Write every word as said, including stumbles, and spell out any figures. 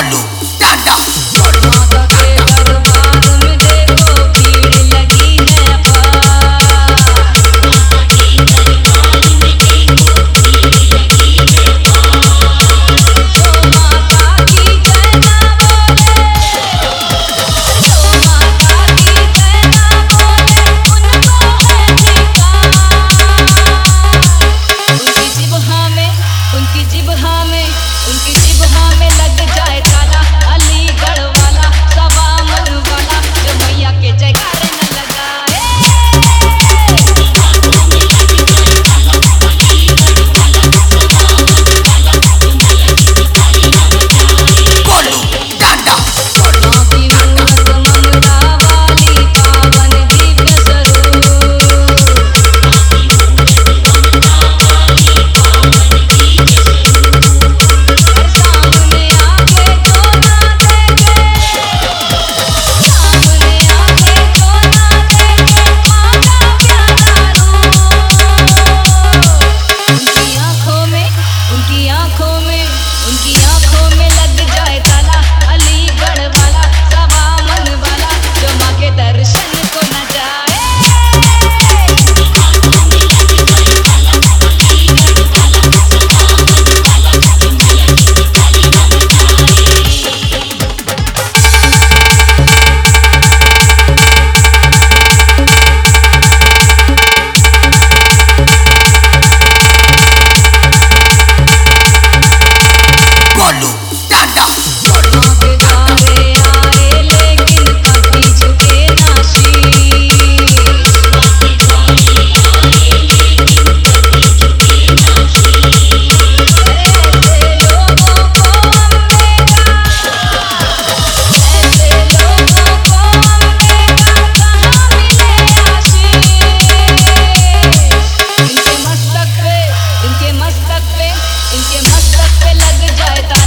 गोलू टाटा। माता के दरबार में देखो भीड़ लगी है अपार। माता के दरबार में देखो भीड़ लगी है अपार। जो माता की जय ना बोले, जो माता की जय ना बोले, उनको है धिक्कार। उनकी जिब्हा में उनकी जिब्हा में उनकी जिब्हा में लग जाए ताला, अलीगढ़ वाला सवा मन वाला जो मैया के जयकारे न लगाए। गोलू टाटा। माँ की मूरत ममता वाली पावन दिव्य स्वरूप। हर सामने आके जो ना देखे, सामने आके जो ना देखे माँ का प्यारा रूप। उनकी आँखों में उनकी आँखों में उनकी आँखों में लग जाए ताला, अलीगढ़ वाला सवा मन वाला जो माँ के दर्शन को न जाए। गोलू टाटा। माँ के द्वारे आए लेकिन कभी झुके ना शीश। ऐसे लोगों को अम्बे का ऐसे लोगों को अम्बे का कहाँ मिले आशीष। इनके मस्तक पे इनके मस्तक पे इनके मस्तक पे लग जाए ताला,